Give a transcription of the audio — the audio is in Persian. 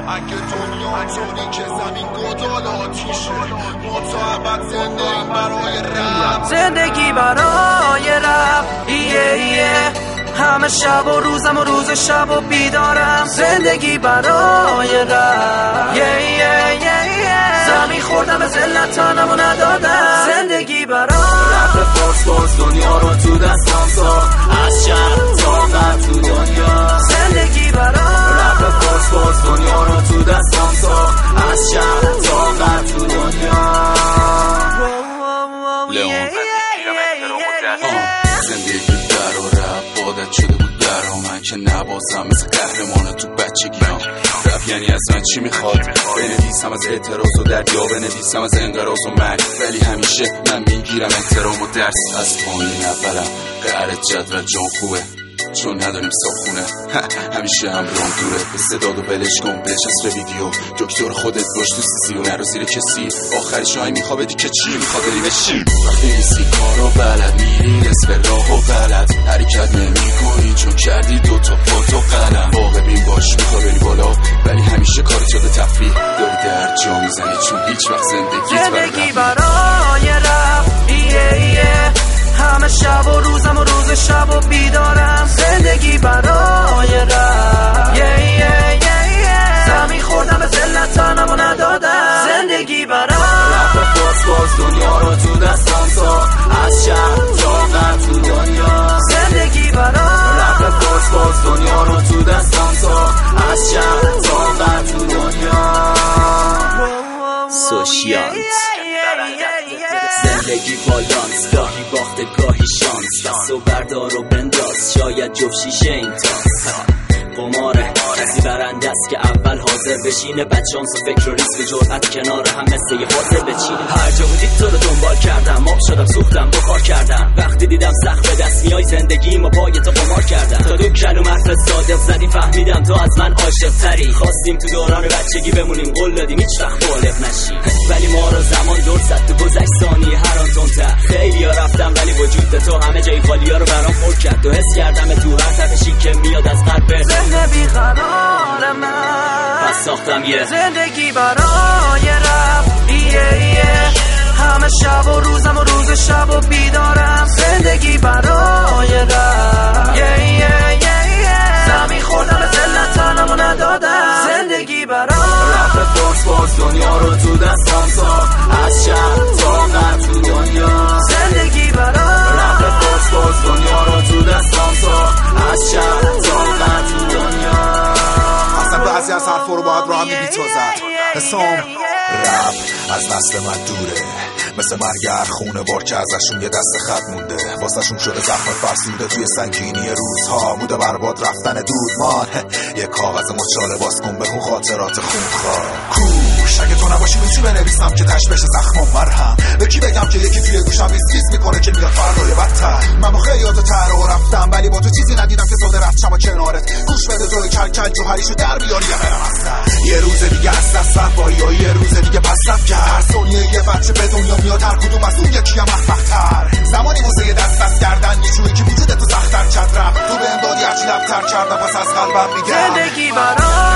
اگه دنیا طوری که زمین گدال آتیشه ما تا ابد زندگی برای رب، زندگی برای رب. همه شب و روزم و روز شب و بیدارم، زندگی برای رب. زمین خوردم به ذلت تنمو ندادم، زندگی برای رپ فارس باز دنیا رو تو دستم ساخت، از شهر تا غرب تو دنیا، زندگی برای رپ فارس باز دنیا رو تو دستم ساخت، از شهر تا غرب تو دنیا. زندگی در و رپ عادت شده بود در من که نبازم مثل قهرمان تو بچگیام. رپ یعنی از من چی میخواد؟ بنویسم از اعتراض و دریا، بنویسم از انقراض و مرگ، ولی همیشه من میگیرم احترام و درس از پایین اولم. قهر جدول جان خوبه چون نداریم صابخونه، همیشه هم رام دوره. به صداد و بلش کن بچسب ویدیو، دکتر خودت باش تو سیسی و نرو زیر کسی. آخرش آی میخواه بدی که چی میخواه بری بشی. وقتی نیستی کارو بلد میری نصف راه و غلط، حرکت نمی کنی چون کردی دوتا پات و قلم. با ببین باش میخواه بری بالا ولی همیشه کار جاده تفریح داری در جا میزنی، چون هیچ وقت زندگی برای رب. همه شب و روزم و روز شب و بیدارم، زندگی برای رب. زمین خوردم به ذلت تنمو ندادم، زندگی برای رپ فارس باز دنیا رو تو دستم ساخت، از شهر تا غرب تو دنیا، زندگی برای رپ فارس باز دنیا رو تو دستم ساخت، از شهر تا غرب تو دنیا. سوشیانت زندگی بالانس، گاهی باخته گاهی شانس، دستو بردار و بنداز شاید جفت شیشه این تاس. قماره کسی برنده است که اول حاضر بشینه، بدشانس و فکر و ریسک و جرأت کنار هم مثل یه حاضر بچینه. هر جا بودید تو رو دنبال کردم، آب شدم سوختم بخار کردم، وقتی دیدم سخت به دست میای زندگیم و پای تو قمار کردم. تا دو کلمت صادق زدیم فهمیدم تو از من عاشق تری، خواستیم تو دوران بچگی بمونیم قول دادیم هیچ وقت بالغ نشیم، ولی ما رو زمان دور زد تو گذشت ثانیه هر آن تندتر. خیلی ها رفتم ولی وجود تو همه جای خالی ها رو برام پر کرد، تو حس کردم تو هر تپشی که میاد از قلب ذهن بیقرار من، پس ساختم یه زندگی برای رب. همه شب و روزم و روز شب و بیدارم، زندگی برای رب. زمین خوردم به ذلت تنمو ندادم، زندگی برای رپ فارس باز دنیا رو تو دستم ساخت، از شهر تا غرب تو دنیا، زندگی برای رپ فارس باز دنیا رو تو دستم ساخت، از شهر تا غرب تو دنیا. اصلا بعضی از حرفا رو باید رو هم می‌تازد. حسام رپ از نسل من دوره، مثل مرگر خونه بار که ازشون یه دست خط مونده، واسهشون شده زخم فرسوده توی سنگینی روزها، بوده برباد رفتن دودمان. یه کاغذ مچاله باز کن بخون خاطرات خونخوار کوش. اگه تو نباشی چی بنویسم که تش بشه زخمم مرهم؟ به کی بگم که یکی توی گوشم ریس میکنه که میاد فردای بدتر؟ من با خیلیات تر رفتم ولی با تو چیزی ندیدم که ساده رفتم و کنارت. گوش بده توی کل کل جوهریشو در بیاری یه روز دیگه از دست رفت یا یه روز دیگه پس رفت کرد. ثانیه یه بچه به دنیا میاد، هر کدوم از اون یکی هم احمق‌تر. زمانی واسه یه دست کردن یه جوری که وجودت تو سخت‌تر کرد. رفت تو به امدادی هرچی لب‌تر کردم پس از قلبم میگم زندگی برای